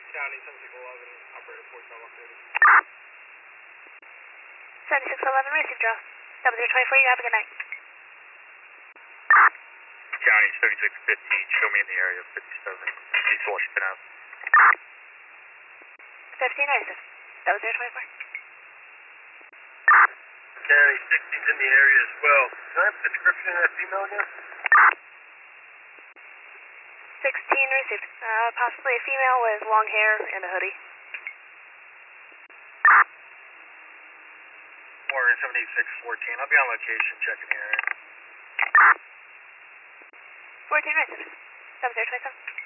County 7611, operator 4730. 7611, receive draw. 7024, you have a good night. County 7615, show me in the area of 57, East Washington Ave. 15, receive. 7024. County 16's in the area as well. Can I have a description of that female again? 16, received. Possibly a female with long hair and a hoodie. 7614, I'll be on location checking the area. 14, received. 7027.